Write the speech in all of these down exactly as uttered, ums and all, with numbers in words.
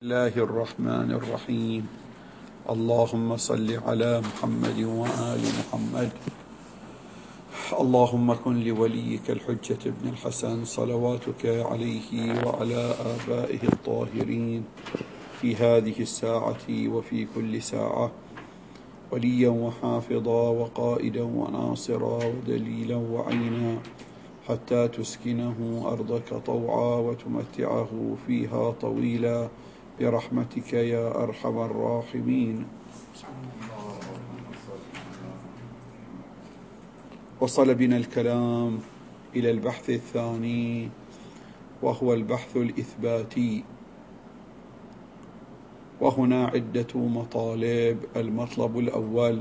الله الرحمن الرحيم. اللهم صل على محمد وآل محمد. اللهم كن لوليك الحجة ابن الحسن صلواتك عليه وعلى آبائه الطاهرين في هذه الساعة وفي كل ساعة وليا وحافظا وقائدا وناصرا ودليلا وعينا، حتى تسكنه أرضك طوعا وتمتعه فيها طويلا برحمتك يا أرحم الراحمين. وصل بنا الكلام إلى البحث الثاني، وهو البحث الإثباتي، وهنا عدة مطالب. المطلب الأول: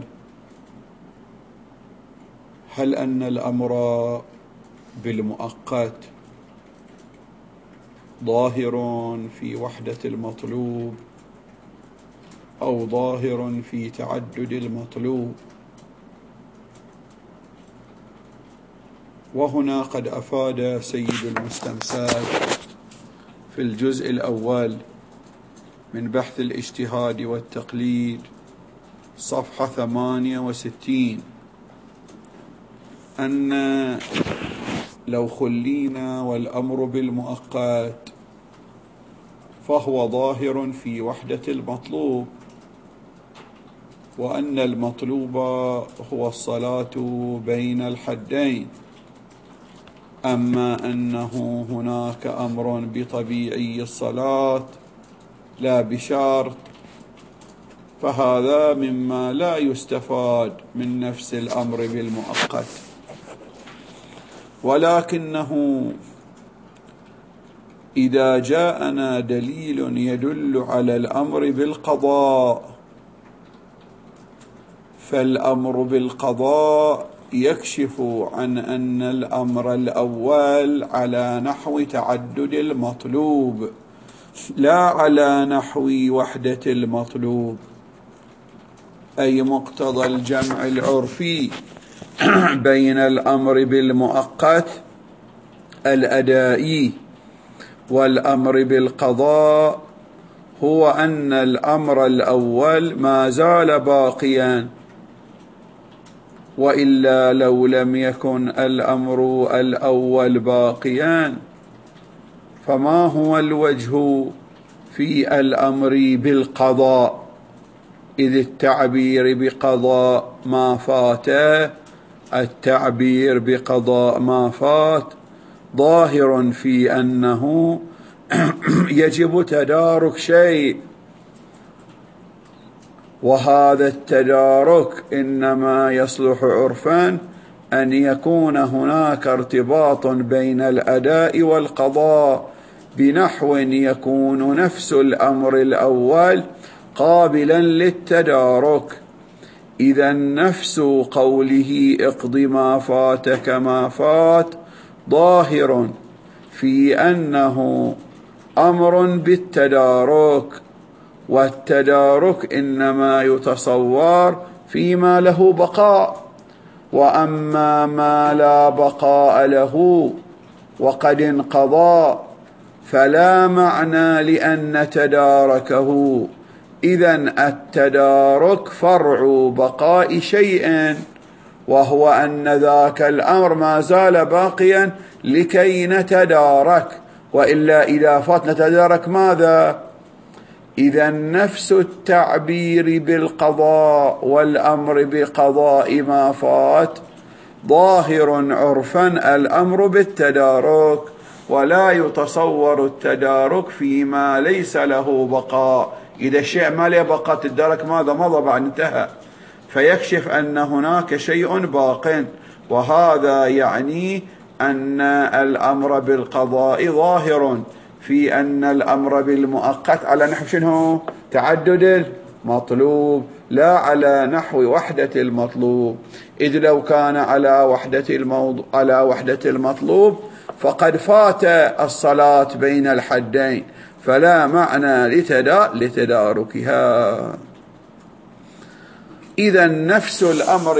هل أن الأمر بالمؤقت ظاهر في وحدة المطلوب أو ظاهر في تعدد المطلوب؟ وهنا قد أفاد سيد المستمساك في الجزء الأول من بحث الاجتهاد والتقليد صفحة ثمانية وستين أن لو خلينا والأمر بالمؤقت فهو ظاهر في وحدة المطلوب، وأن المطلوب هو الصلاة بين الحدين. أما أنه هناك أمر بطبيعي الصلاة لا بشرط، فهذا مما لا يستفاد من نفس الأمر بالمؤقت، ولكنه إذا جاءنا دليل يدل على الأمر بالقضاء، فالأمر بالقضاء يكشف عن أن الأمر الأول على نحو تعدد المطلوب لا على نحو وحدة المطلوب، أي مقتضى الجمع العرفي بين الأمر بالمؤقت الأدائي والأمر بالقضاء هو أن الأمر الأول ما زال باقيا، وإلا لو لم يكن الأمر الأول باقيا فما هو الوجه في الأمر بالقضاء؟ إذ التعبير بقضاء ما فات التعبير بقضاء ما فات ظاهر في أنه يجب تدارك شيء، وهذا التدارك إنما يصلح عرفا أن يكون هناك ارتباط بين الأداء والقضاء بنحو يكون نفس الأمر الأول قابلا للتدارك. إذا نفس قوله اقض ما فاتك ما فات ظاهر في أنه أمر بالتدارك، والتدارك إنما يتصور فيما له بقاء، وأما ما لا بقاء له وقد انقضى فلا معنى لأن تداركه. إذن التدارك فرع بقاء شيء، وهو أن ذاك الأمر ما زال باقيا لكي نتدارك، وإلا إذا فات نتدارك ماذا؟ إذا نفس التعبير بالقضاء والأمر بقضاء ما فات ظاهر عرفا الأمر بالتدارك، ولا يتصور التدارك فيما ليس له بقاء. إذا الشيء ما له بقاء تدارك ماذا؟ مضى بعد انتهى، فيكشف أن هناك شيء باق، وهذا يعني أن الأمر بالقضاء ظاهر في أن الأمر بالمؤقت على نحو شنو؟ تعدد المطلوب لا على نحو وحدة المطلوب. إذ لو كان على وحدة الموضوع على وحدة المطلوب فقد فات الصلاة بين الحدين، فلا معنى لتداركها. إذا نفس الأمر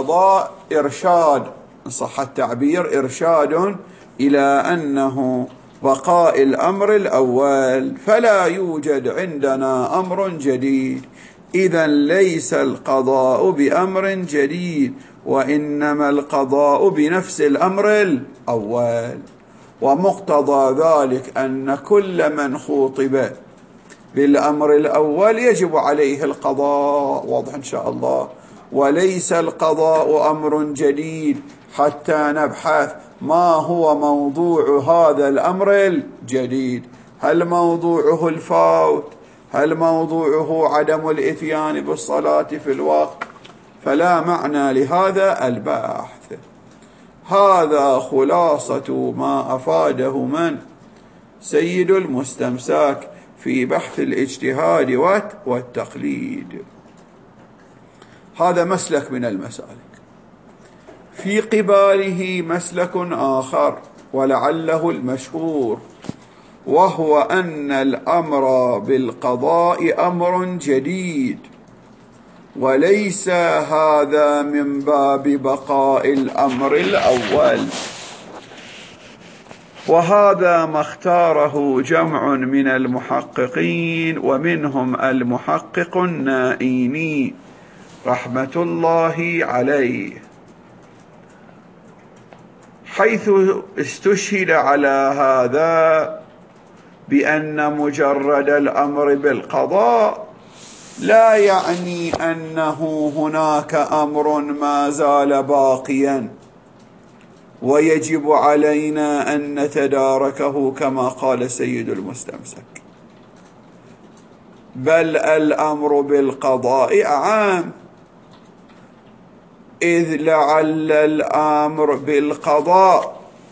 بالقضاء إرشاد، إن صح التعبير، إرشاد إلى أنه بقاء الأمر الأول، فلا يوجد عندنا أمر جديد. إذن ليس القضاء بأمر جديد، وإنما القضاء بنفس الأمر الأول. ومقتضى ذلك أن كل من خوطب بالأمر الأول يجب عليه القضاء. واضح إن شاء الله. وليس القضاء أمر جديد حتى نبحث ما هو موضوع هذا الأمر الجديد. هل موضوعه الفوت؟ هل موضوعه عدم الإتيان بالصلاة في الوقت؟ فلا معنى لهذا البحث. هذا خلاصة ما أفاده من سيد المستمسك في بحث الاجتهاد والتقليد. هذا مسلك من المسالك. في قباله مسلك آخر ولعله المشهور، وهو أن الأمر بالقضاء أمر جديد، وليس هذا من باب بقاء الأمر الأول. وهذا ما اختاره جمع من المحققين، ومنهم المحقق النائيني رحمة الله عليه، حيث استشهد على هذا بأن مجرد الأمر بالقضاء لا يعني أنه هناك أمر ما زال باقيا ويجب علينا أن نتداركه كما قال سيد المستمسك، بل الأمر بالقضاء عام، إذ لعل الأمر بالقضاء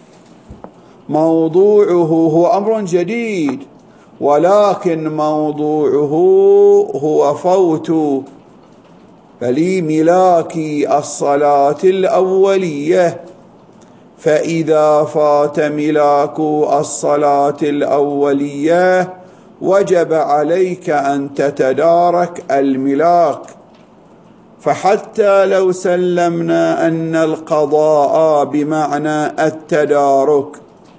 موضوعه هو أمر جديد، ولكن موضوعه هو فوت بل ملاك الصلاة الأولية. فإذا فات ملاك الصلاة الأولية وجب عليك أن تتدارك الملاك. فحتى لو سلمنا أن القضاء بمعنى التدارك،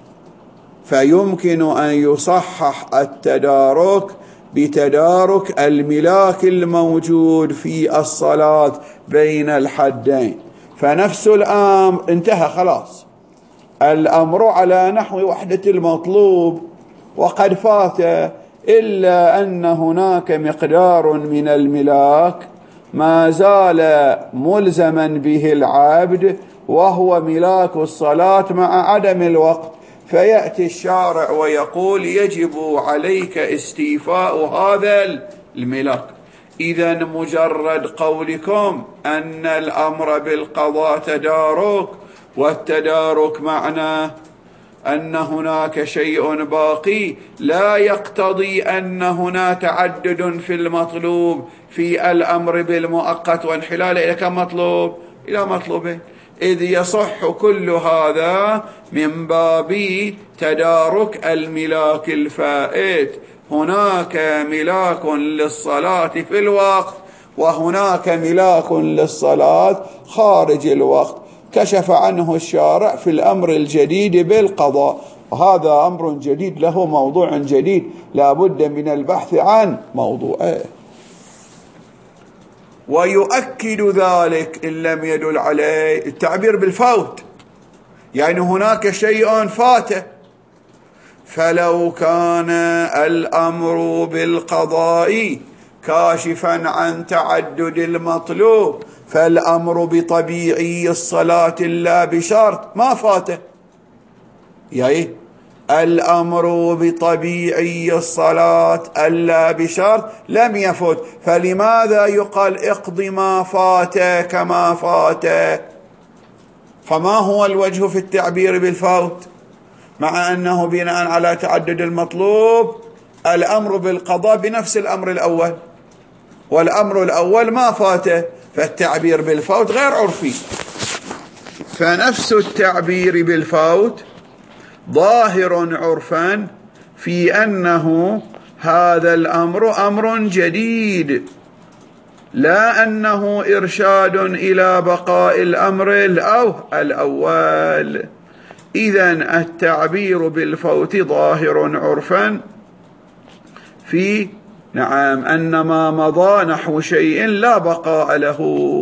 فيمكن أن يصحح التدارك بتدارك الملاك الموجود في الصلاة بين الحدين. فنفس الأمر انتهى خلاص، الأمر على نحو وحدة المطلوب وقد فات، إلا أن هناك مقدار من الملاك ما زال ملزما به العبد، وهو ملاك الصلاة مع عدم الوقت. فيأتي الشارع ويقول يجب عليك استيفاء هذا الملاك. إذن مجرد قولكم أن الأمر بالقضاء تدارك، والتدارك معناه أن هناك شيء باقي، لا يقتضي أن هنا تعدد في المطلوب في الأمر بالمؤقت وانحلال إلى كم مطلوب؟ إلى مطلوبين. إذ يصح كل هذا من باب تدارك الملاك الفائت. هناك ملاك للصلاة في الوقت، وهناك ملاك للصلاة خارج الوقت، كشف عنه الشارع في الأمر الجديد بالقضاء. وهذا أمر جديد له موضوع جديد لا بد من البحث عن موضوعه. ويؤكد ذلك إن لم يدل عليه التعبير بالفوت، يعني هناك شيء فات. فلو كان الأمر بالقضاء كاشفا عن تعدد المطلوب، فالأمر بطبيعي الصلاة لا بشرط ما فاته. يعني الأمر بطبيعي الصلاة ألا بشرط لم يفوت، فلماذا يقال اقض ما فات كما فات؟ فما هو الوجه في التعبير بالفوت مع أنه بناء على تعدد المطلوب الأمر بالقضاء بنفس الأمر الأول، والأمر الأول ما فاته، فالتعبير بالفوت غير عرفي. فنفس التعبير بالفوت ظاهر عرفا في أنه هذا الأمر أمر جديد، لا أنه إرشاد إلى بقاء الأمر الأول. إذن التعبير بالفوت ظاهر عرفا في نعم أن ما مضى نحو شيء لا بقاء له،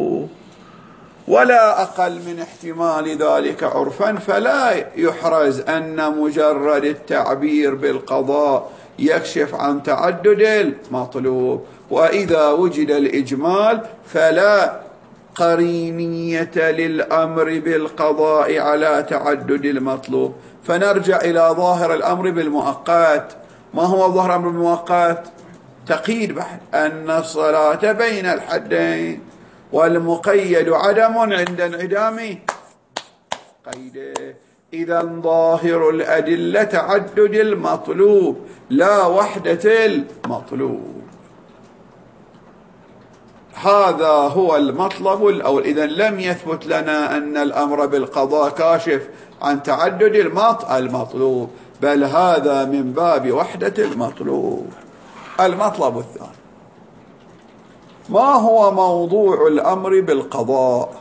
ولا أقل من احتمال ذلك عرفا، فلا يحرز أن مجرد التعبير بالقضاء يكشف عن تعدد المطلوب، وإذا وجد الإجمال فلا قرينية للأمر بالقضاء على تعدد المطلوب. فنرجع إلى ظاهر الأمر بالمؤقت. ما هو ظاهر الأمر بالمؤقت؟ تقييد بحث أن الصلاة بين الحدين، والمقيد عدم عند انعدام قيده. إذن ظاهر الأدلة تعدد المطلوب لا وحدة المطلوب. هذا هو المطلب الأول. إذن لم يثبت لنا أن الأمر بالقضاء كاشف عن تعدد المطلوب، بل هذا من باب وحدة المطلوب. المطلب الثاني: ما هو موضوع الأمر بالقضاء؟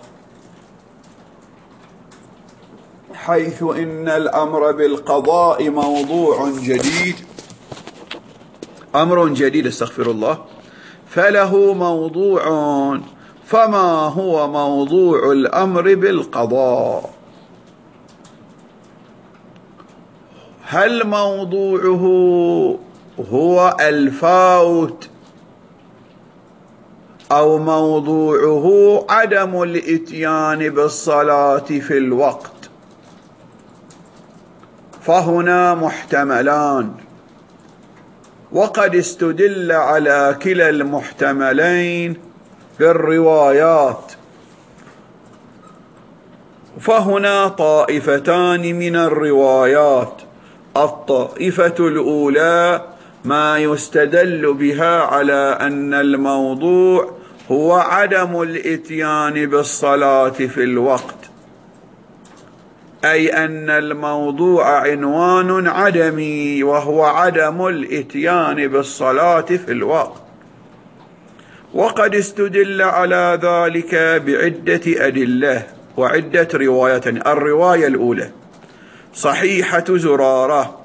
حيث إن الأمر بالقضاء موضوع جديد، أمر جديد استغفر الله، فله موضوع. فما هو موضوع الأمر بالقضاء؟ هل موضوعه هو الفوت، أو موضوعه عدم الإتيان بالصلاة في الوقت؟ فهنا محتملان، وقد استدل على كلا المحتملين بالروايات. فهنا طائفتان من الروايات: الطائفة الأولى ما يستدل بها على أن الموضوع هو عدم الإتيان بالصلاة في الوقت، أي أن الموضوع عنوان عدمي وهو عدم الإتيان بالصلاة في الوقت. وقد استدل على ذلك بعدة أدلة وعدة روايات. الرواية الأولى صحيحة زرارة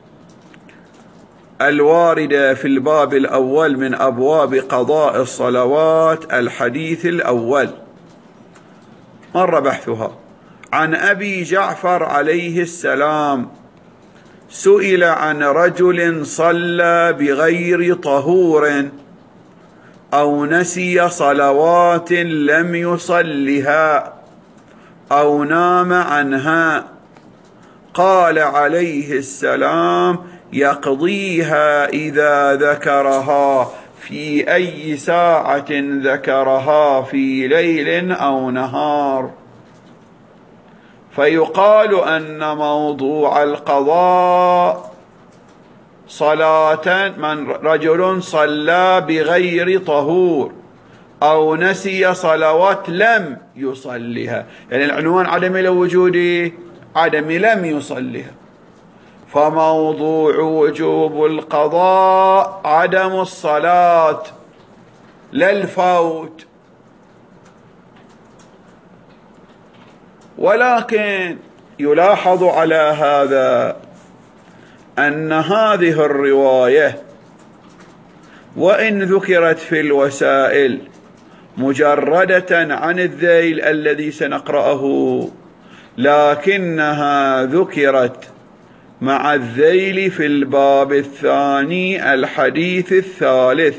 الواردة في الباب الأول من أبواب قضاء الصلوات، الحديث الأول مر بحثها، عن أبي جعفر عليه السلام: سئل عن رجل صلى بغير طهور أو نسي صلوات لم يصلها أو نام عنها، قال عليه السلام: يقضيها إذا ذكرها في أي ساعة ذكرها، في ليل أو نهار. فيقال أن موضوع القضاء صلاة من رجل صلى بغير طهور أو نسي صلوات لم يصلها، يعني العنوان عدم الوجود، عدم لم يصلها. فموضوع وجوب القضاء عدم الصلاة لا الفوت. ولكن يلاحظ على هذا أن هذه الرواية وإن ذكرت في الوسائل مجردة عن الذيل الذي سنقرأه، لكنها ذكرت مع الذيل في الباب الثاني الحديث الثالث،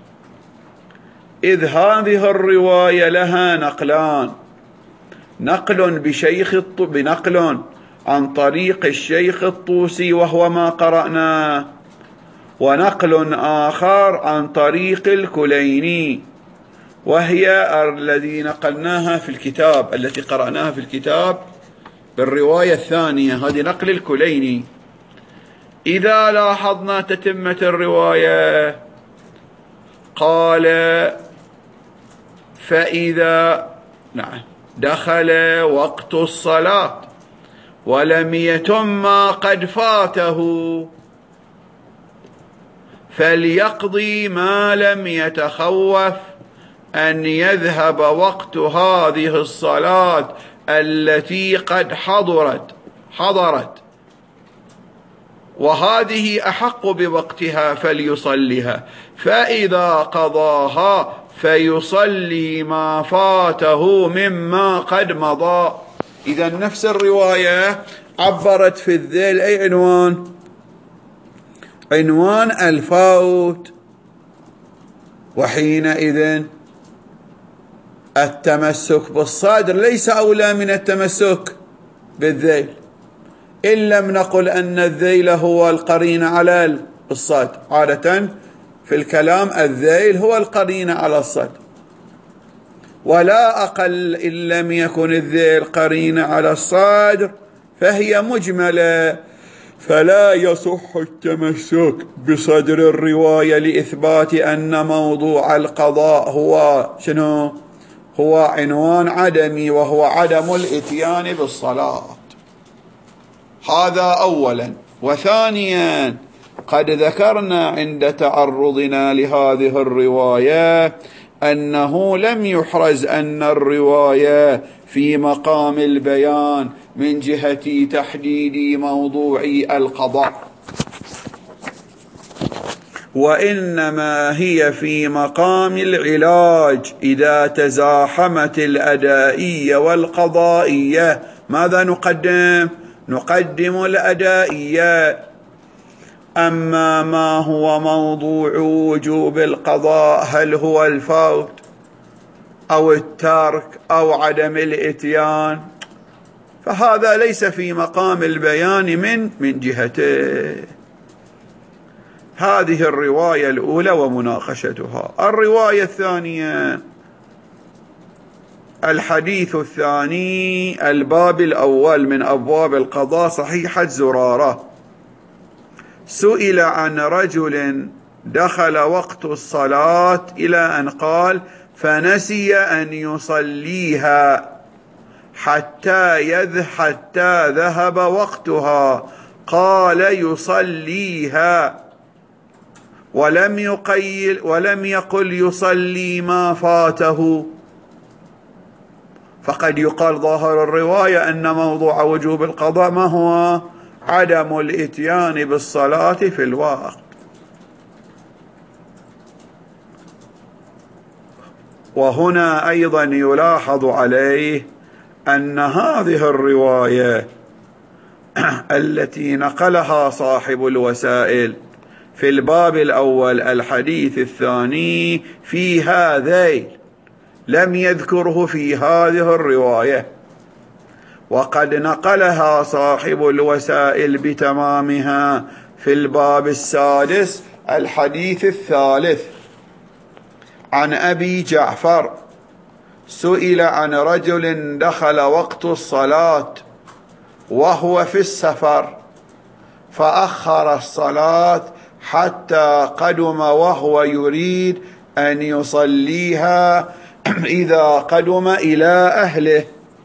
إذ هذه الرواية لها نقلان: نقل بشيخ بنقل عن طريق الشيخ الطوسي وهو ما قرأناه، ونقل آخر عن طريق الكليني، وهي الذي نقلناها في الكتاب، التي قرأناها في الكتاب بالرواية الثانية، هذه نقل الكليني. إذا لاحظنا تتمة الرواية قال: فإذا نعم دخل وقت الصلاة ولم يتم ما قد فاته فليقضي ما لم يتخوف أن يذهب وقت هذه الصلاة التي قد حضرت حضرت وهذه أحق بوقتها فليصليها، فإذا قضاها فيصلي ما فاته مما قد مضى. إذا نفس الرواية عبرت في الذيل أي عنوان؟ عنوان الفوت. وحينئذ التمسك بالصدر ليس أولى من التمسك بالذيل، إن لم نقل أن الذيل هو القرين على الصدر. عادة في الكلام الذيل هو القرين على الصدر، ولا أقل إن لم يكن الذيل قرين على الصدر فهي مجملة، فلا يصح التمسك بصدر الرواية لإثبات أن موضوع القضاء هو شنو؟ هو عنوان عدمي، وهو عدم الإتيان بالصلاة. هذا أولا. وثانيا قد ذكرنا عند تعرضنا لهذه الرواية أنه لم يحرز أن الرواية في مقام البيان من جهة تحديد موضوع القضاء، وإنما هي في مقام العلاج إذا تزاحمت الأدائية والقضائية. ماذا نقدم؟ نقدم الأدائية. أما ما هو موضوع وجوب القضاء، هل هو الفوت أو الترك أو عدم الإتيان، فهذا ليس في مقام البيان من من جهته. هذه الرواية الأولى ومناقشتها. الرواية الثانية، الحديث الثاني، الباب الأول من أبواب القضاء، صحيحة زرارة. سئل عن رجل دخل وقت الصلاة إلى أن قال فنسي أن يصليها حتى يذ حتى ذهب وقتها، قال يصليها ولم يقيل ولم يقل يصلي ما فاته. فقد يقال ظاهر الرواية أن موضوع وجوب القضاء ما هو؟ عدم الإتيان بالصلاة في الوقت. وهنا أيضا يلاحظ عليه أن هذه الرواية التي نقلها صاحب الوسائل في الباب الأول الحديث الثاني في هذيل لم يذكره في هذه الرواية، وقد نقلها صاحب الوسائل بتمامها في الباب السادس الحديث الثالث عن أبي جعفر. سئل عن رجل دخل وقت الصلاة وهو في السفر فأخر الصلاة حتى قدم وهو يريد أن يصليها إذا قدم إلى أهله،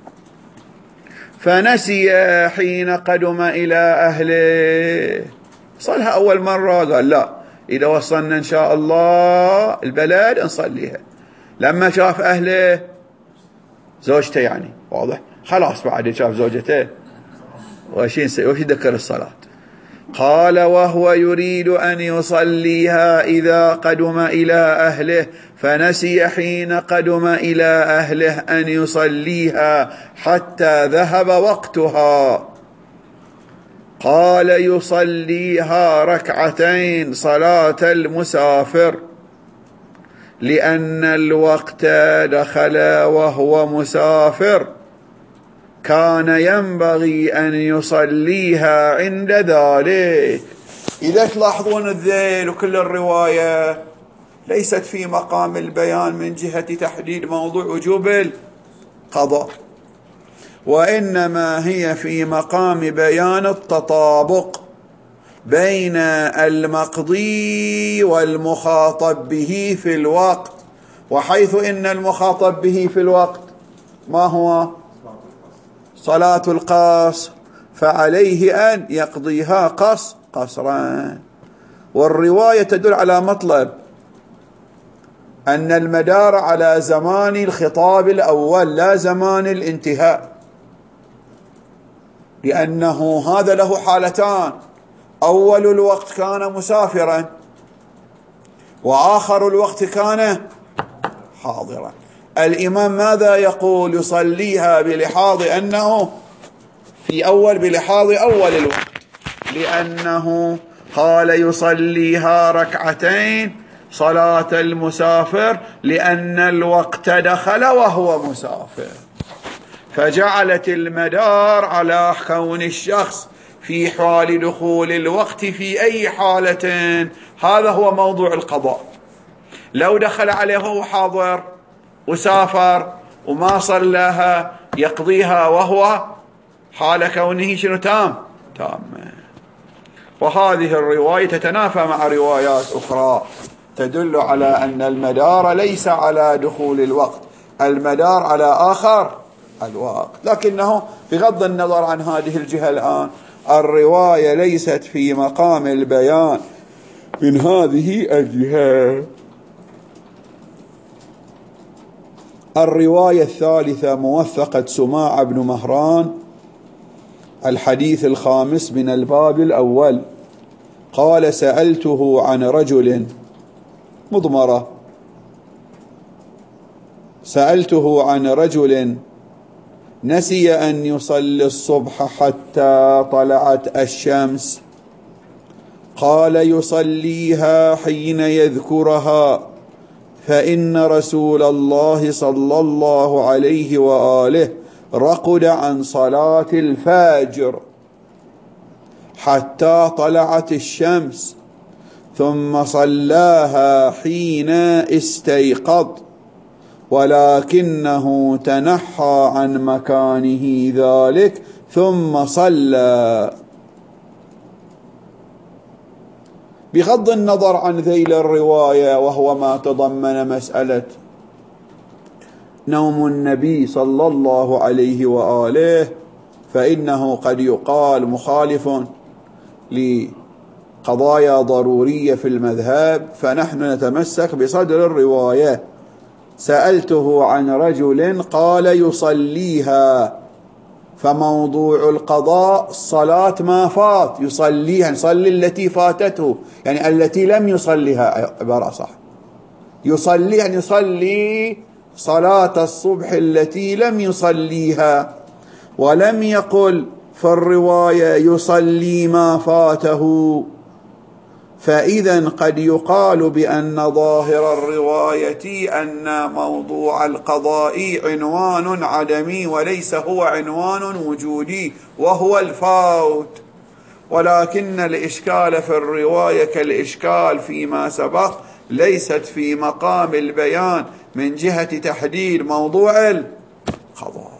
فنسي حين قدم إلى أهله. صلها أول مرة قال لا، إذا وصلنا إن شاء الله البلد نصليها. لما شاف أهله زوجته يعني واضح خلاص بعد شاف زوجته وش يذكر الصلاة. قال وهو يريد أن يصليها إذا قدم إلى أهله، فنسي حين قدم إلى أهله أن يصليها حتى ذهب وقتها. قال يصليها ركعتين صلاة المسافر، لأن الوقت دخل وهو مسافر، كان ينبغي أن يصليها عند ذلك. إذا تلاحظون الذيل وكل الرواية ليست في مقام البيان من جهة تحديد موضوع وجوب القضاء، وإنما هي في مقام بيان التطابق بين المقضي والمخاطب به في الوقت. وحيث إن المخاطب به في الوقت ما هو؟ صلاة القصر، فعليه أن يقضيها قص قصرا. والرواية تدل على مطلب أن المدار على زمان الخطاب الأول لا زمان الانتهاء. لأنه هذا له حالتان: أول الوقت كان مسافرا، وآخر الوقت كان حاضرا. الإمام ماذا يقول؟ يصليها بلحاظ أنه في أول بلحاظ أول الوقت، لأنه قال يصليها ركعتين صلاة المسافر لأن الوقت دخل وهو مسافر، فجعلت المدار على كون الشخص في حال دخول الوقت في أي حالة. هذا هو موضوع القضاء. لو دخل عليه وهو حاضر وسافر وما صلاها يقضيها وهو حال كونه شنو؟ تام تام. وهذه الرواية تتنافى مع روايات أخرى تدل على أن المدار ليس على دخول الوقت، المدار على آخر الوقت. لكنه بغض النظر عن هذه الجهة الآن، الرواية ليست في مقام البيان من هذه الجهة. الرواية الثالثة موثقة سماع بن مهران، الحديث الخامس من الباب الأول، قال: سألته عن رجل مضمرة سألته عن رجل نسي أن يصلي الصبح حتى طلعت الشمس، قال: يصليها حين يذكرها، فإن رسول الله صلى الله عليه وآله رقد عن صلاة الفجر حتى طلعت الشمس، ثم صلاها حين استيقظ، ولكنه تنحى عن مكانه ذلك ثم صلى. بغض النظر عن ذيل الرواية، وهو ما تضمن مسألة نوم النبي صلى الله عليه وآله، فإنه قد يقال مخالف لقضايا ضرورية في المذهب، فنحن نتمسك بصدر الرواية. سألته عن رجل قال يصليها، فموضوع القضاء صلاة ما فات، يصليها، يصلي التي فاتته، يعني التي لم يصليها، عبارة صح، يصلي يعني يصلي صلاة الصبح التي لم يصليها. ولم يقل في الرواية يصلي ما فاته، فإذا قد يقال بأن ظاهر الرواية أن موضوع القضاء عنوان عدمي وليس هو عنوان وجودي، وهو الفوت. ولكن الإشكال في الرواية كالإشكال فيما سبق، ليست في مقام البيان من جهة تحديد موضوع القضاء،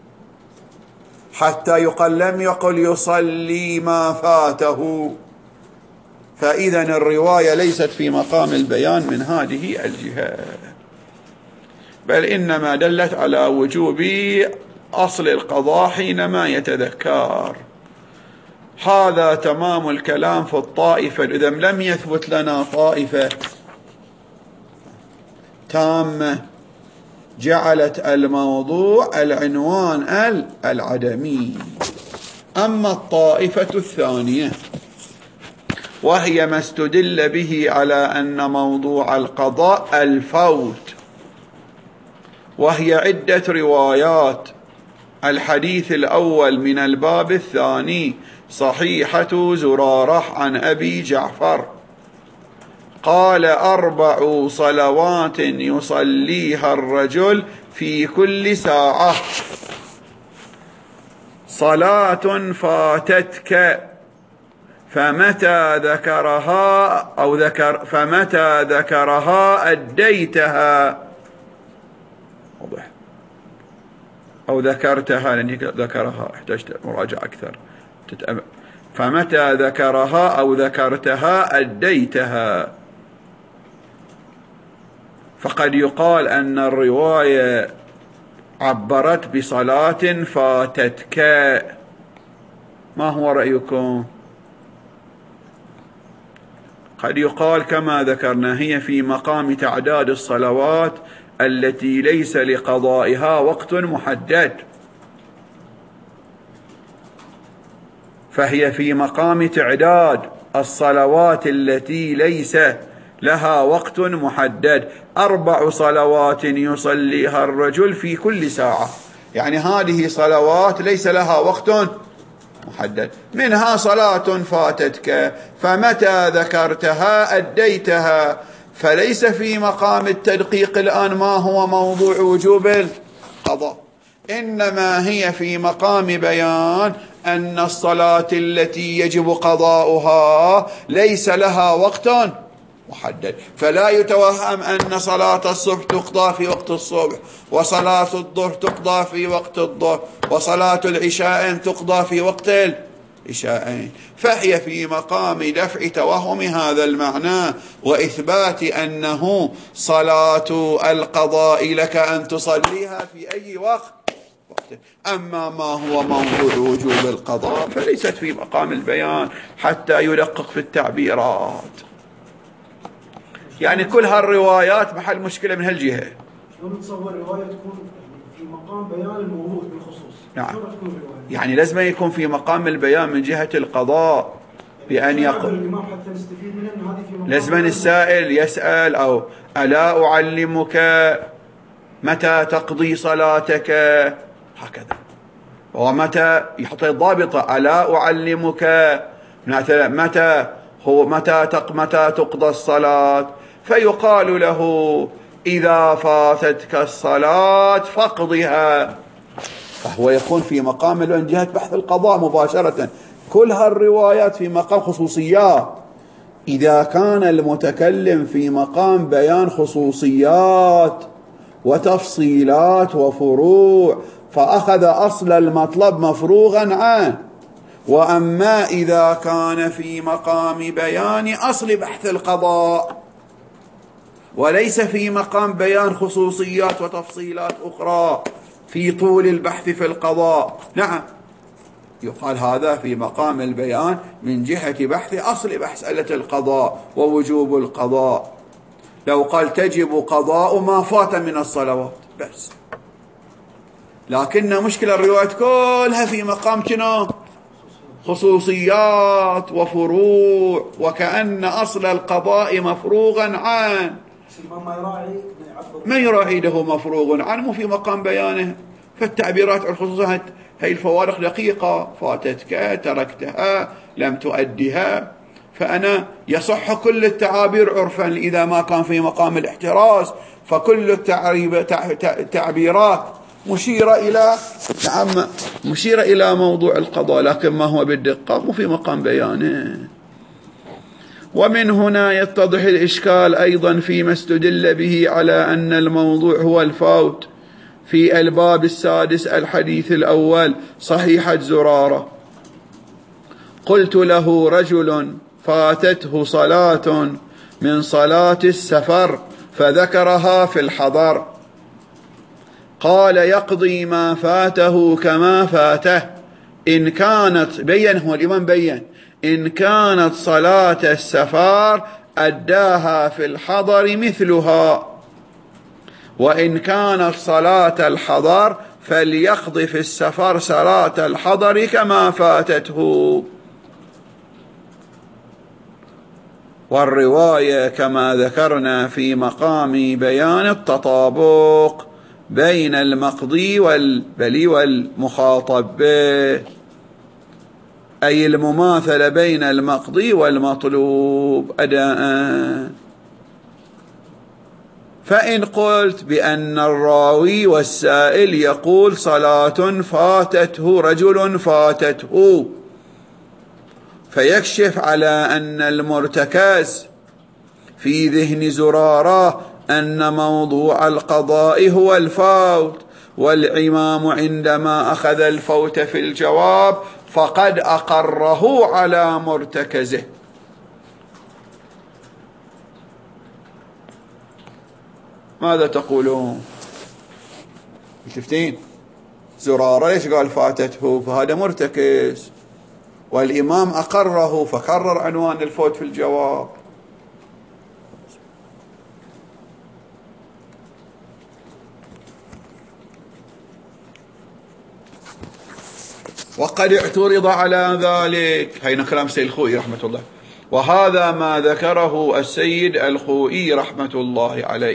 حتى يقال لم يقل يصلي ما فاته، فإذا الرواية ليست في مقام البيان من هذه الجهة، بل إنما دلت على وجوب أصل القضاء حينما يتذكر. هذا تمام الكلام في الطائفة. إذا لم يثبت لنا طائفة تامة جعلت الموضوع العنوان العدمي. أما الطائفة الثانية وهي ما استدل به على أن موضوع القضاء الفوت، وهي عدة روايات. الحديث الأول من الباب الثاني صحيحة زرارة عن أبي جعفر قال: أربع صلوات يصليها الرجل في كل ساعة، صلاة فاتتك فمتى ذكرها أو ذكر فمتى ذكرها أديتها، واضح، أو ذكرتها، لأني ذكرها احتجت مراجعة أكثر. فمتى ذكرها أو ذكرتها أديتها. فقد يقال أن الرواية عبرت بصلاة فاتتك. ما هو رأيكم؟ قد يقال كما ذكرنا هي في مقام تعداد الصلوات التي ليس لقضائها وقت محدد، فهي في مقام تعداد الصلوات التي ليس لها وقت محدد. أربع صلوات يصليها الرجل في كل ساعة، يعني هذه صلوات ليس لها وقت محدد. منها صلاة فاتتك فمتى ذكرتها أديتها، فليس في مقام التدقيق الآن ما هو موضوع وجوب القضاء، إنما هي في مقام بيان أن الصلاة التي يجب قضاؤها ليس لها وقت محدد. فلا يتوهم أن صلاة الصبح تقضى في وقت الصبح، وصلاة الظهر تقضى في وقت الظهر، وصلاة العشاء تقضى في وقت العشاءين. فهي في مقام دفع توهم هذا المعنى وإثبات أنه صلاة القضاء لك أن تصليها في أي وقت. أما ما هو موضوع وجوب القضاء فليست في مقام البيان حتى يدقق في التعبيرات. يعني كل هالروايات محل مشكلة من هالجهة. شلون نتصور رواية تكون في مقام بيان الموضوع بالخصوص؟ نعم، يعني لازم يكون في مقام البيان من جهة القضاء بأن يقول. لازم السائل يسأل أو ألا أعلمك متى تقضي صلاتك، هكذا. ومتى يحط الضابطة ألا أعلمك مثلا متى هو متى تق متى تقضى الصلاة، فيقال له إذا فاتتك الصلاة فاقضها، فهو يكون في مقام من جهة بحث القضاء مباشرة. كل هالروايات في مقام خصوصيات. إذا كان المتكلم في مقام بيان خصوصيات وتفصيلات وفروع فأخذ أصل المطلب مفروغا عنه. وأما إذا كان في مقام بيان أصل بحث القضاء وليس في مقام بيان خصوصيات وتفصيلات أخرى في طول البحث في القضاء، نعم يقال هذا في مقام البيان من جهة بحث أصل مسألة القضاء ووجوب القضاء. لو قال تجب قضاء ما فات من الصلوات بس، لكن مشكلة الرواية كلها في مقام كنا خصوصيات وفروع، وكأن أصل القضاء مفروغا عنه. ما يراعي له مفروغ عنه في مقام بيانه. فالتعبيرات عن الخصوصيات هي الفوارق دقيقة، فاتتك، تركتها، لم تؤديها، فأنا يصح كل التعابير عرفا إذا ما كان في مقام الاحتراز، فكل التعبيرات مشيرة إلى نعم مشيرة إلى موضوع القضاء، لكن ما هو بالدقة مو في مقام بيانه. ومن هنا يتضح الإشكال أيضا فيما استدل به على أن الموضوع هو الفوت في الباب السادس الحديث الأول صحيحة زرارة. قلت له رجل فاتته صلاة من صلاة السفر فذكرها في الحضر، قال يقضي ما فاته كما فاته إن كانت بين هو الإمام بين إن كانت صلاة السفر أداها في الحضر مثلها، وإن كانت صلاة الحضر فليقضي في السفر صلاة الحضر كما فاتته. والرواية كما ذكرنا في مقام بيان التطابق بين المقضي والبلي والمخاطب به، أي المماثلة بين المقضي والمطلوب أداء. فإن قلت بأن الراوي والسائل يقول صلاة فاتته رجل فاتته، فيكشف على أن المرتكز في ذهن زرارة أن موضوع القضاء هو الفوت، والإمام عندما أخذ الفوت في الجواب فقد أقره على مرتكزه. ماذا تقولون؟ شفتين زرارة ليش قال فاتته؟ فهذا مرتكز، والإمام أقره فكرر عنوان الفوت في الجواب. وقد اعترض على ذلك. هينا كلام السيد الخوئي رحمة الله، وهذا ما ذكره السيد الخوئي رحمة الله عليه،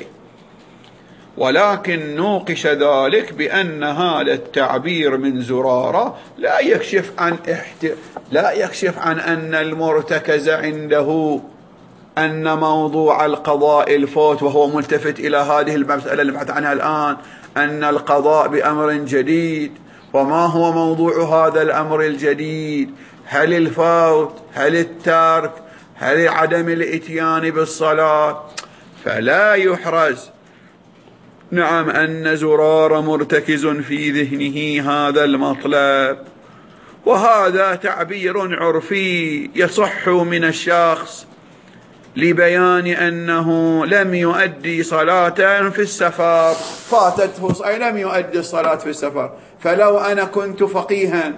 ولكن نوقش ذلك بأن هذا التعبير من زرارة لا يكشف عن احت... لا يكشف عن أن المرتكز عنده أن موضوع القضاء الفوت، وهو ملتفت إلى هذه المسألة اللي بحث عنها الآن، أن القضاء بأمر جديد. وما هو موضوع هذا الأمر الجديد؟ هل الفوت؟ هل الترك؟ هل عدم الإتيان بالصلاة؟ فلا يحرز نعم أن زرار مرتكز في ذهنه هذا المطلب، وهذا تعبير عرفي يصح من الشخص لبيان أنه لم يؤدي صلاة في السفر، فاتته أي لم يؤدي الصلاة في السفر. فلو أنا كنت فقيها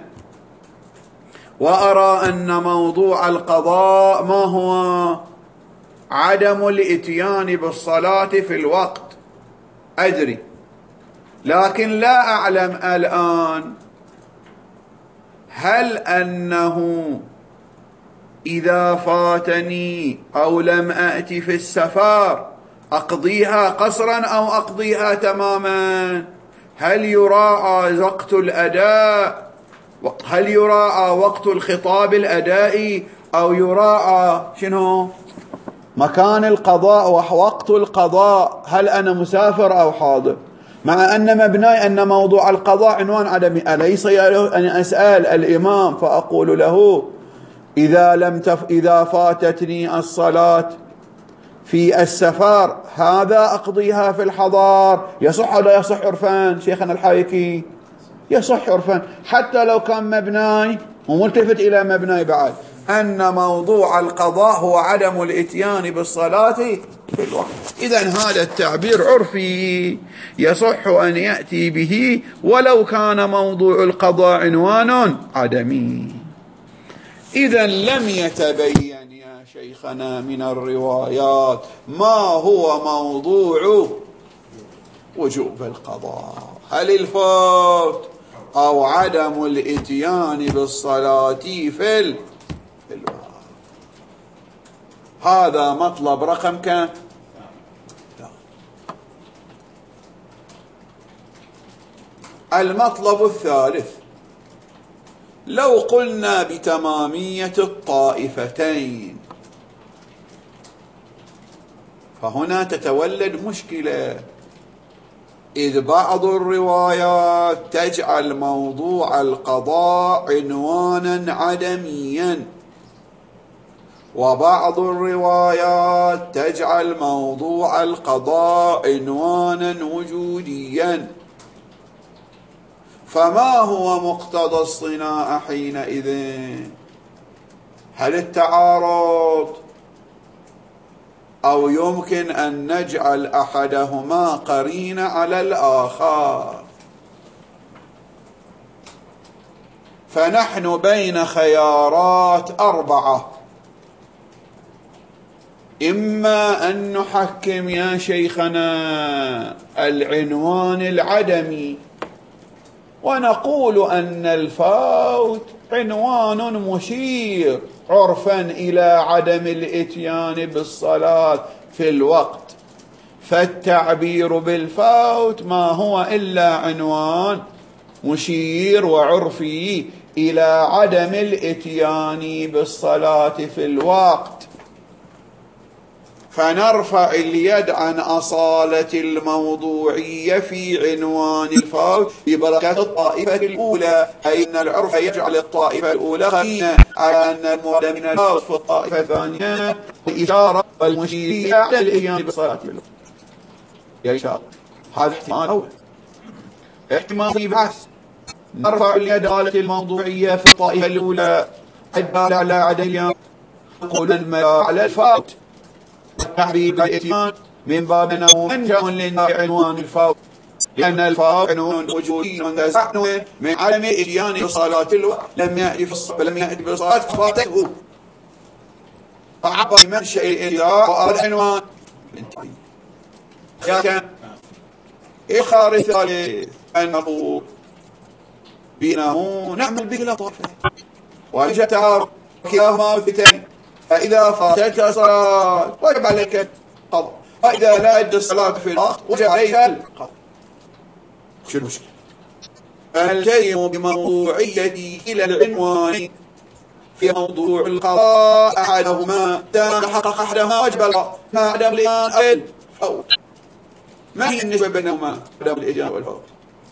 وأرى أن موضوع القضاء ما هو عدم الإتيان بالصلاة في الوقت، أدري، لكن لا أعلم الآن هل أنه إذا فاتني أو لم أأتي في السفر أقضيها قصرا أو أقضيها تماما؟ هل يراعى وقت الأداء؟ هل يراعى وقت الخطاب الأدائي؟ أو يراعى شنو مكان القضاء ووقت القضاء؟ هل أنا مسافر أو حاضر؟ مع أن مبناي أن موضوع القضاء عنوان عدمي، أليس أن أسأل الإمام فأقول له إذا لم تف... إذا فاتتني الصلاة في السفر هذا أقضيها في الحضار؟ يصح ولا يصح عرفان شيخنا الحايكي؟ يصح عرفان، حتى لو كان مبناي وملتفت إلى مبناي بعد أن موضوع القضاء هو عدم الإتيان بالصلاة في الوقت. إذن هذا التعبير عرفي يصح أن يأتي به ولو كان موضوع القضاء عنوان عدمي. إذن لم يتبين يا شيخنا من الروايات ما هو موضوع وجوب القضاء، هل الفوت أو عدم الإتيان بالصلاة في الوقت. هذا مطلب رقم كم؟ المطلب الثالث، لو قلنا بتمامية الطائفتين فهنا تتولد مشكلة، إذ بعض الروايات تجعل موضوع القضاء عنوانا عدميا، وبعض الروايات تجعل موضوع القضاء عنوانا وجوديا. فما هو مقتضى الصناعة حينئذ؟ هل التعارض أو يمكن أن نجعل أحدهما قرين على الآخر؟ فنحن بين خيارات أربعة، إما أن نحكم يا شيخنا العنوان العدمي ونقول أن الفوت عنوان مشير عرفا إلى عدم الإتيان بالصلاة في الوقت، فالتعبير بالفوت ما هو إلا عنوان مشير وعرفي إلى عدم الإتيان بالصلاة في الوقت، فنرفع اليد عن أصالة الموضوعية في عنوان الفوت ببركة الطائفة الأولى، أي أن العرف يجعل الطائفة الأولى قرينة على أن المراد من الفوت في الطائفة الثانية الإشارة والمشيرية على الإتيان بالصلاة في الوقت. يا إشارة هذا احتمال أول. احتمال في بحث نرفع اليد على الموضوعية في الطائفة الأولى الدالة على عدم نقول الملا على الفوت التعبير بالإتيان من باب أنه منجأ لعنوان الفوت، لأن الفوت عنوان وجودي منتزع من عدم الإتيان بالصلاة الوقت، لم يأتي لم يأتي بالصلاة فاتته، فعبر منشأ الإتيان وأرد عنوان لكن إخار الثالث أنه بينه نعمل بكلا طرفين وإذا تعارض كلاهما مثلتين فإذا فاتتك صلاة وجب عليك القضاء، وإذا لا أدى الصلاة في الوقت وجب عليك القضاء. شو المشكلة؟ التزم بموضوعية إلى العنوان في موضوع القضاء أحدهما تحقق أحدهما وجب القضاء ما عدم الإيجاب والفوت. ما هي النسبة بينهما عدم الإيجاب والفوت؟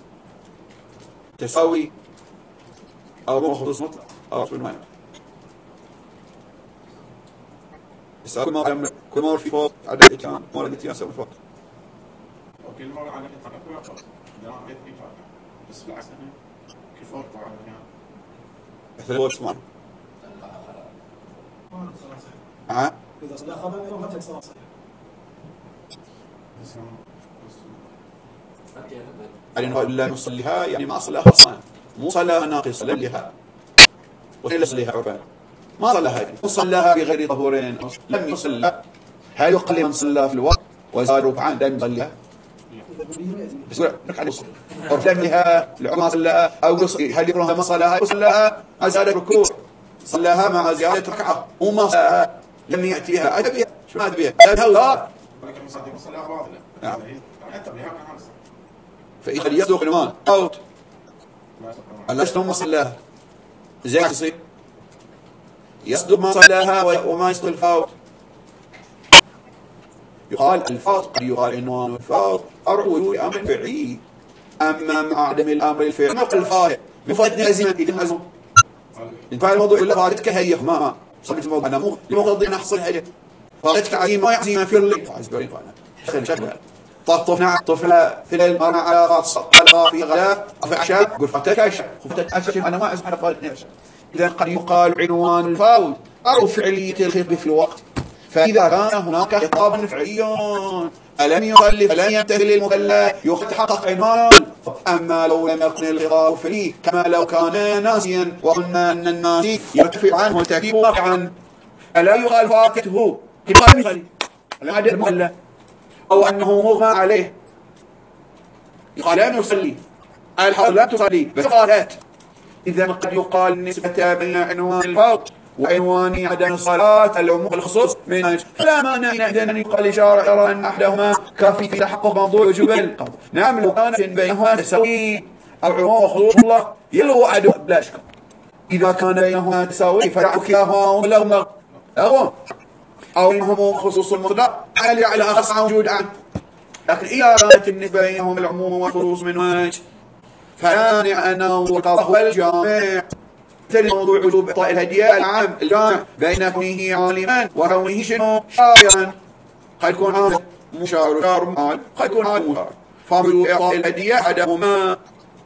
تساوي أو مو خصوص مطلق أو في المعنى تساوي ما عدم كل مرة في فوت عدم الإيجاب مرة الإيجاب يساوي الفوت. وكل مرة على الطرف ويقف لا غير في فاتح بس بالعكس كيف فرق على المكان مثل الوش معنا ها إذا صلى خبر يوم فتح صلاة يعني لا نصليها يعني ما صلاها أصلا مو صلاها ناقصة لها وإلا صليها عرفان ما صلاها صلاها بغير طهورين لم يصلى. هل يقل من صلى في الوقت وزاد ركعان لم يصليها بس ركعة نص أو لمها لعما صلاها أو هل يقولها ما صلاها صلاها مع زيادة ركوع صلاها مع زيادة ركعة وما صلاها لم يأتيها أتبيها شو ما أتبيها هذا ولكن مصدق صلاها باطلة نعم حتى بها كان حمسة فإذا يصدق الإيمان أوت ألست هم صلاها زي ما تصير يصدق ما صلاها وما يصدق الفوت. يقال الفوت قد يقال عنوان الفوت أرجو أمر فعلي أما مع عدم الأمر الفعلي نقل الفائق بفضل نازمة يتنازم إنفع الموضوع اللي فاتتك هي ما صبت الموضوع أنا مو لمقضي نحصل حاجة فاتتك عزيمة ما يعزيمة في اللي فعزبرين فانا خل شكلها طفنا طفنا في المرة على غاص قال في غداء أو في عشاء قل فاتتك عشاء خفتك عشاء أنا ما أعزم على فاتتني عشاء. إذا قد يقال عنوان الفوت أو فعلية الخطب في الوقت فإذا كان هناك خطاب فعلي ألم يصلي فلن يمتثل المكلف يتحقق عنوان. أما لو لم يكن الخطاب فعلي كما لو كان ناسيا وقلنا أن الناسي يرتفع عنه تكييف واقعا ألا يقال فاتته كما يصلي العدد المكلف أو أنه مغمى عليه يقال لم يصلي الحال لا تصلي بس قالت. إذا قد يقال نسبة بين عنوان الفوت وعنوان عدم الصلاة العموم الخصوص من فلا مانع أن يقال إشارة أن أحدهما كافي في تحقق موضوع وجوب القضاء. نعم لو كان بينهما تساوي أو عموم وخصوص الله يلو عدو بلا شك. إذا كان بينهما تساوي فدعوا كلاهما لهما أو أو إنهم خصوص المطلق على على أخص وجود عنه. لكن إذا كانت النسبة بينهم العموم والخصوص من وجه فيانع أنه القضاء هو الجامع مثل موضوع وجوب إعطاء الهدية العام الجامع بين كونه عالما وكونه شنو شاعرا. قد يكون عالم مشاعر شاعر مال قد يكون عالم مشاعر فوجوب إعطاء الهدية أحدهما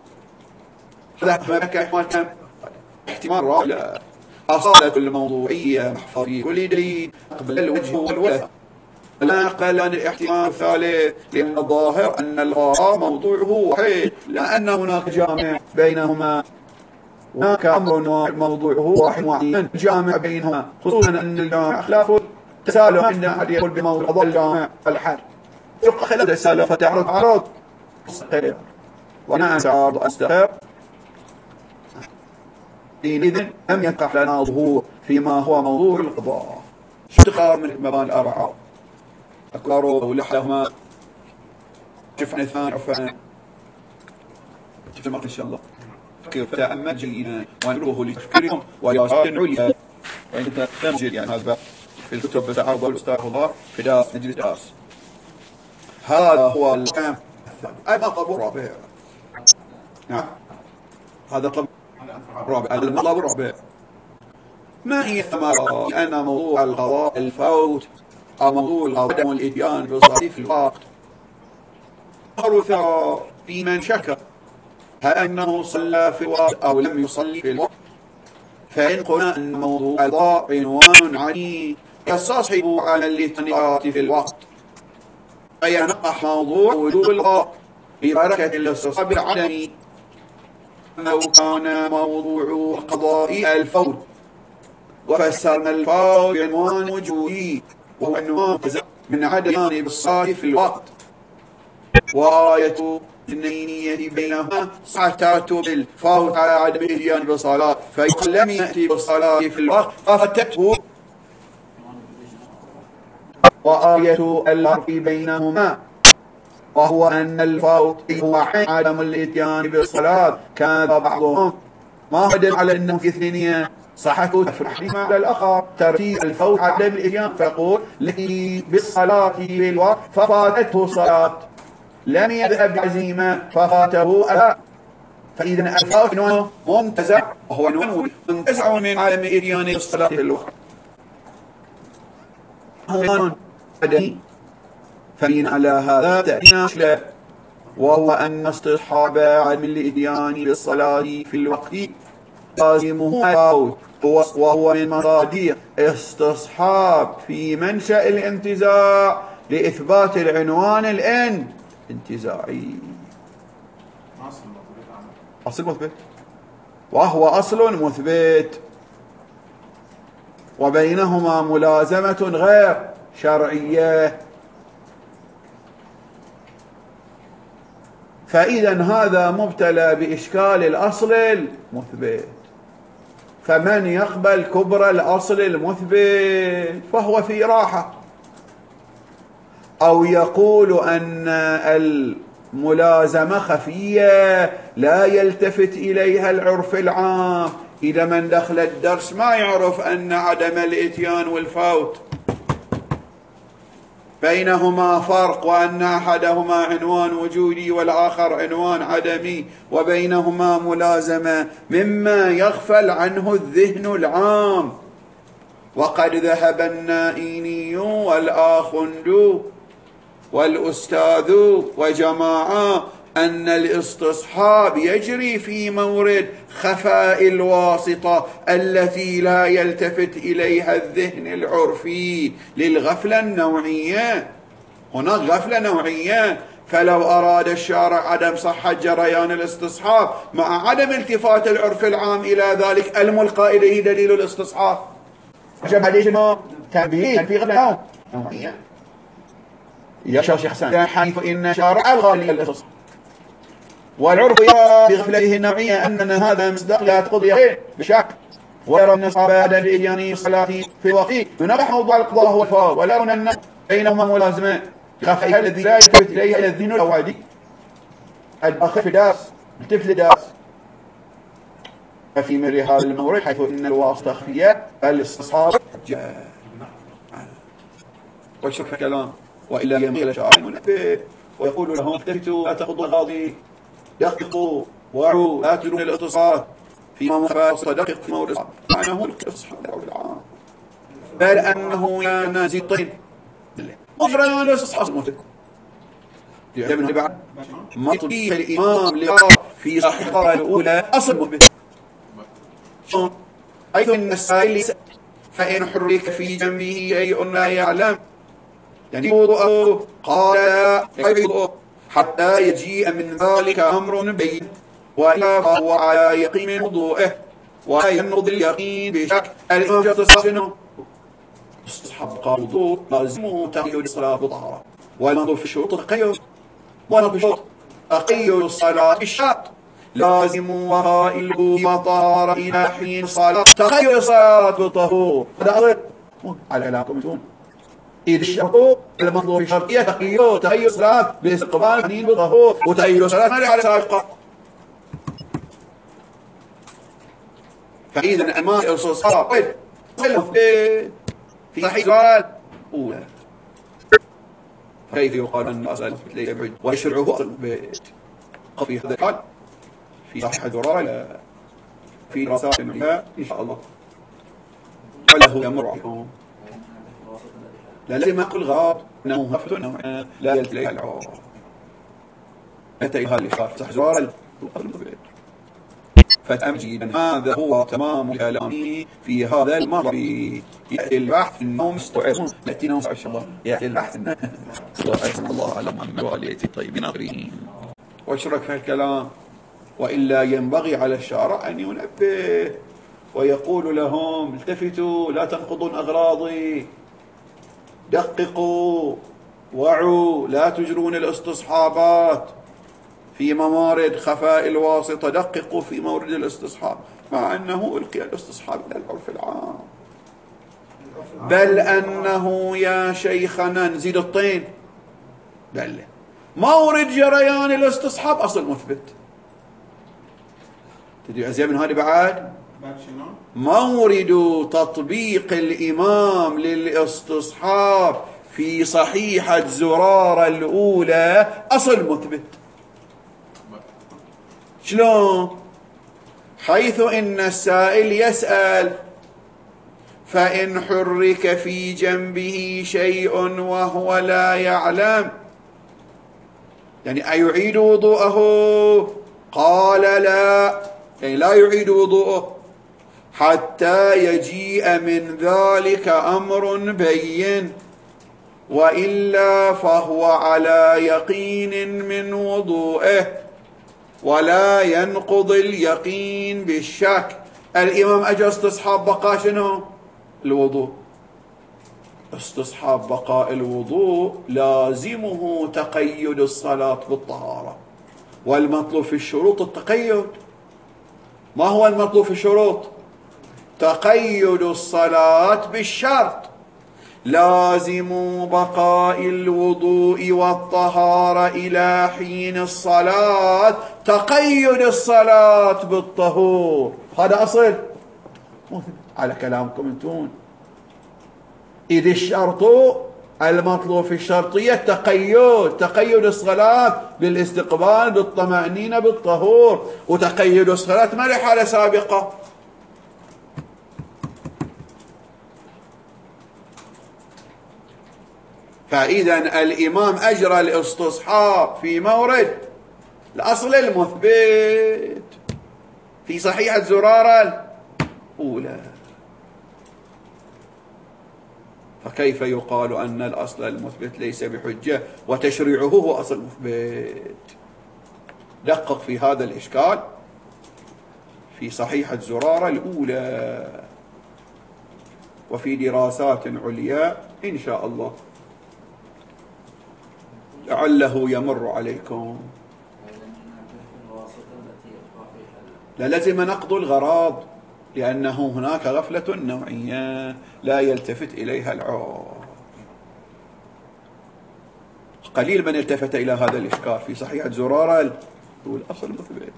هذا ما بك احتمال كم احتمال رابع أصالة الموضوعية محفظة في كل دليل قبل الوجه والوجه لا نقل عن الاحتمال الثالث لأن الظاهر أن الغاء موضوعه وحيد لا أن هناك جامع بينهما هناك أمر موضوعه واحد معين جامع بينهما خصوصا أن الجامع خلاف تسالف أن أحد يقول بموضوع الجامع الحد يبقى خلاف تسالف فتعرض عرض مستقر ونعم تعرض أستقر إذن لم ينقح لنا ظهور فيما هو موضوع القضاء. اشتقار من المباني الأربعة أقراروا ولحلهما شفنا اثنان عفان شفت المرة إن شاء الله فكر فتأمل جيدا ونروه لتفكيركم وياسات عليا وإنت تنجل يعني هذا في الكتب بتعرض الأستاذ الله في داس نجل داس. هذا هو الكلام الثاني المطلب الرابع. نعم هذا طلب الرابع المطلب الرابع ما هي الثمرة لأن موضوع القضاء الفوت أو موضوع عدم الإتيان بالصلاة في الوقت حرث في من شك هل أنه صلى في الوقت أو لم يصلي في الوقت. فإن قلنا أن موضوع القضاء عنوان عنيد يستصحب على الاتيان في الوقت فينقح موضوع وجوب القضاء ببركة الاستصحاب العدمي. لو كان موضوع القضاء الفوت وفسرنا الفوت بعنوان وجوبي وهو عنوان من عدم بالصلاة في الوقت وآية النية بينهما صحتات بالفوت على عدم الاتيان بالصلاة، فإن لم يأتي بالصلاة في الوقت فاتته. وآية الفرق بينهما وهو أن الفوت هو عدم الاتيان بالصلاة، كان بعضهم ما هدم على أنه في اثنين صحته تفرح على الآخر ترتيب الفوت عدم الاتيان، فيقول لي بالصلاة في الوقت ففاتته الصلاة، لم يذهب بعزيمة ففاته ألا. فإذا الفوت نوع منتزع، وهو نوع منتزع من عدم الاتيان بالصلاة في الوقت. فمن على هذا تأتينا شله، وهو أن استصحاب عدم الاتيان بالصلاة في الوقت لازمه الفوت، وهو من مصادر استصحاب في منشأ الانتزاع لإثبات العنوان الانتزاعي. أصل مثبت، وهو أصل مثبت، وبينهما ملازمة غير شرعية. فإذا هذا مبتلى بإشكال الأصل المثبت، فمن يقبل كبر الأصل المثبت فهو في راحة، أو يقول أن الملازمة خفية لا يلتفت إليها العرف العام. إذا من دخل الدرس ما يعرف أن عدم الإتيان والفوت بينهما فرق، وأن أحدهما عنوان وجودي والآخر عنوان عدمي، وبينهما ملازمة، مما يغفل عنه الذهن العام. وقد ذهب النائيني والآخند والأستاذ وجماعة أن الاستصحاب يجري في مورد خفاء الواسطة التي لا يلتفت إليها الذهن العرفي للغفلة النوعية. هناك غفلة نوعية، فلو أراد الشارع عدم صحة جريان الاستصحاب مع عدم التفات العرف العام إلى ذلك الملقى إليه دليل الاستصحاب، عشان هذه شنو؟ تنبيه في غفلة نوعية. يا شيخ حسن حيث إن شارع الغالي الاستصحاب والعرف يرى بغفلته النوعية أن هذا مصداق لا تقضي بشك، ويرى أن صحابة عدم الاتيان الصلاة في الوقت ينبح موضوع القضاء هو الفاظ، ولا يرون أن بينهما ملازمة خفيها الذي لا يلتفت إليها إلى الذهن الأوعدي الداخل في داس الطفل داس. ففي مر هذا المورد حيث إن الواسطة خفية الاستصحاب جاء وشوف الكلام، وإلا يميل شعار منبه ويقول لهم اختفتوا لا تخضوا الغاضي، دققوا وعوا لا تدرون الاتصال فيما مخفى صدقق في مورد معناه الاستصحاب العام، بل أنه ينازي الطين أخرى الاستصحاب المتك يعلمنا بعد مطبيح الإمام لغا في صحيحة الأولى أصل مثبت، حيث إن السائل فإن حرك في جنبه شيء لا يعلم يعني وضوءه قال لا حتى يجيء من ذلك أمر بين، وإلا فهو على يقين من وضوءه ولا ينرض اليقين بشك. الإمام يتصحنه استصحاب قال وضوء لازمه تقييد الصلاة بطهارة، والمنظور في الشروط تقييد، ونظر في الشروط تقييد الصلاة بالشرط لازم وقائله بطهارة إلى حين صلاة تقييد الصلاة بطهور. هذا أصل على علاقة إذ الشرط المنظور الشرطية تقييد تقييد الصلاة باستقبال حنين بطهور، وتقييد الصلاة ما على سابقة. فإذا الماء الصلاة في صحيح قال أولى، كيف يقال أن أصل ليس بعد ويشرعه أصل بيت في هذا الحال في صحيح ذرائع في رسائل المئة إن شاء الله وله يمر عليكم. لا لازم أقول غاب أنه هفت نوعا لا يلتلي العوار أتيها لشرح صحيح ذرائع فتأمجيدا. هذا هو تمام كلامي في هذا المرة. يأتي البحث إنهم استوعبون يأتي نوم إن شاء الله يأتي البحث استوعبون الله على محمد وآله الطيبين الطاهرين. واشرك في الكلام، وإلا ينبغي على الشارع أن ينبه ويقول لهم التفتوا لا تنقضون أغراضي، دققوا وعوا لا تجرون الاستصحابات. في موارد خفاء الواسطة دققوا في مورد الاستصحاب، مع أنه ألقي الاستصحاب إلى العرف العام. بل أنه يا شيخنا نزيد الطين، بل مورد جريان الاستصحاب أصل مثبت. تدري أزيد من هذه بعد؟ مورد تطبيق الإمام للاستصحاب في صحيحة زرارة الأولى أصل مثبت. شلون؟ حيث إن السائل يسأل فإن حرك في جنبه شيء وهو لا يعلم، يعني أيعيد وضوءه؟ قال لا، يعني لا يعيد وضوءه حتى يجيء من ذلك أمر بين، وإلا فهو على يقين من وضوءه ولا ينقض اليقين بالشك. الإمام أجى استصحاب بقاء شنو؟ الوضوء. استصحاب بقاء الوضوء لازمه تقيد الصلاة بالطهارة، والمطلوب في الشروط التقيد. ما هو المطلوب في الشروط؟ تقيد الصلاة بالشرط. لازم بقاء الوضوء والطهارة إلى حين الصلاة تقيد الصلاة بالطهور. هذا أصل على كلامكم انتون. إذ الشرط المطلوب في الشرطية تقيد تقيد الصلاة بالاستقبال بالطمأنينة بالطهور، وتقيد الصلاة ما له حالة سابقة. فإذا الإمام أجرى الاستصحاب في مورد الأصل المثبت في صحيحة زرارة الأولى، فكيف يقال أن الأصل المثبت ليس بحجة وتشريعه هو أصل مثبت؟ دقق في هذا الإشكال في صحيحة زرارة الأولى وفي دراسات عليا إن شاء الله لعله يمر عليكم. لا لازم نقض الغراض، لأنه هناك غفلة نوعية لا يلتفت إليها العرف. قليل من التفت إلى هذا الإشكال في صحيحة زرارة الأصل مثبت.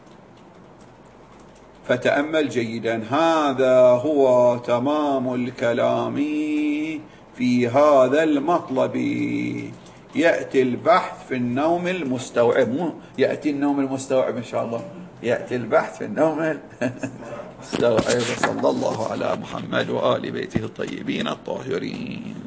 فتأمل جيدا، هذا هو تمام الكلام في هذا المطلب. يأتي البحث في النوم المستوعب، مو يأتي النوم المستوعب إن شاء الله، يأتي البحث في النوم المستوعب. صلى الله على محمد وآل بيته الطيبين الطاهرين.